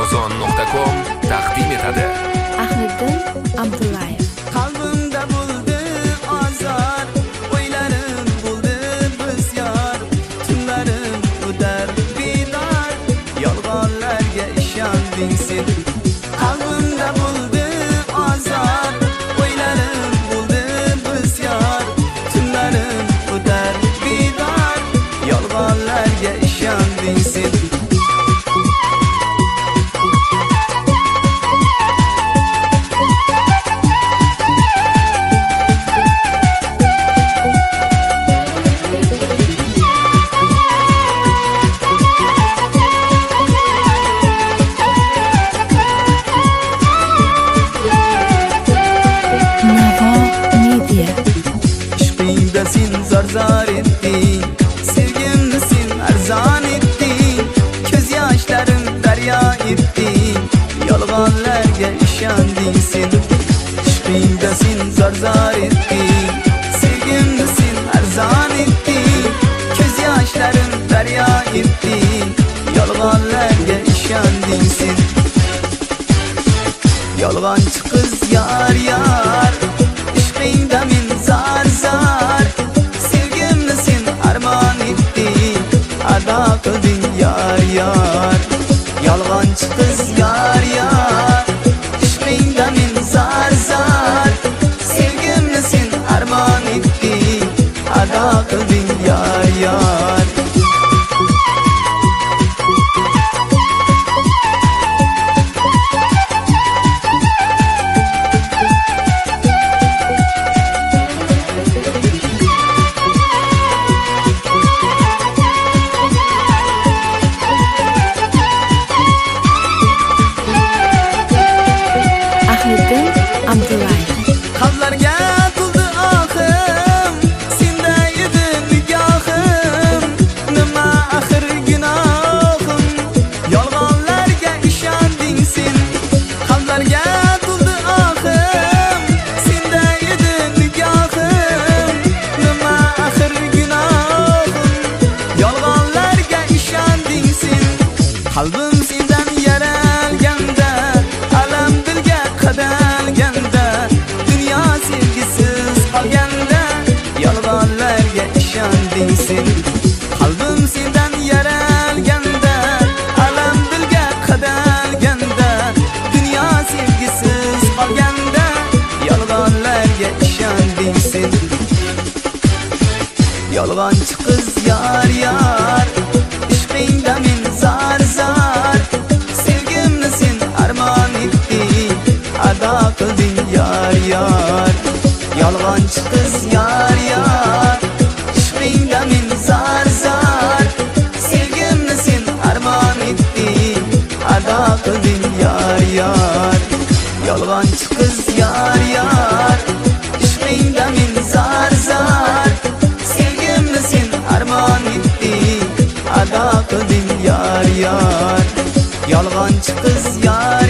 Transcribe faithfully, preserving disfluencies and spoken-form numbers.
qozon nuqta com taqdim etadi. Ahmiddin Abdullayev. Qalbimda bo'ldi azar, o'ylarim bo'ldi bisyor, tunlarim o'tar bedor, yolg'onlarga ishonding sen. Qalbimda bo'ldi azar, o'ylarim bo'ldi bisyor, tunlarim o'tar bedor, yolg'onlarga ishonding sen. Sen zar-zar ettin, sevgimni sen arzon ettin, ko'z yoshlarim daryo ettin, yolg'onlarga ishonding sen. Ishqingda sen zar-zar ettin, sevgimni sen arzon ettin, ko'z yoshlarim daryo ettin, yolg'onlarga ishonding sen. Yolg'onchi qiz yar yar, ishqingda men zar-zar, sevgimni sen armon etding, ado qilding yar yar. Yolg'onchi qiz yar yar, ishqingda men zar-zar, sevgimni sen armon etding, ado qilding yar yar. Qalblarga to'ldi oxim, senda edi nigohim, nima axir gunohim, yolg'onlarga ishonding sen. Qalblarga to'ldi oxim, senda edi nigohim, nima axir gunohim, yolg'onlarga ishonding sen. Qalbim sendan yaralganda, alam dilga qadalganda, dunyo sevgisiz qolganda, yolg'onlarga ishonding sen. Qalbim sendan yaralganda, alam dilga qadalganda, dunyo sevgisiz qolganda, yolg'onlarga ishonding sen. Yolg'onchi qiz yar yar, ishqingda men zar-zar, sevgimni sen armon etding, ado qilding yar yar. Yolg'onchi qiz yar yar, ishqingda men zar-zar, sevgimni sen armon etding, ado qilding yar yar. Yolg'onchi qiz yar yar, ishqingda men zar-zar, sevgimni sen armon etding, ado qilding yar yar. Yolg'onchi qiz yar yar, ishqingda men zar-zar, sevgimni sen armon etding, ado qilding yar yar. Yolg'onchi qiz yar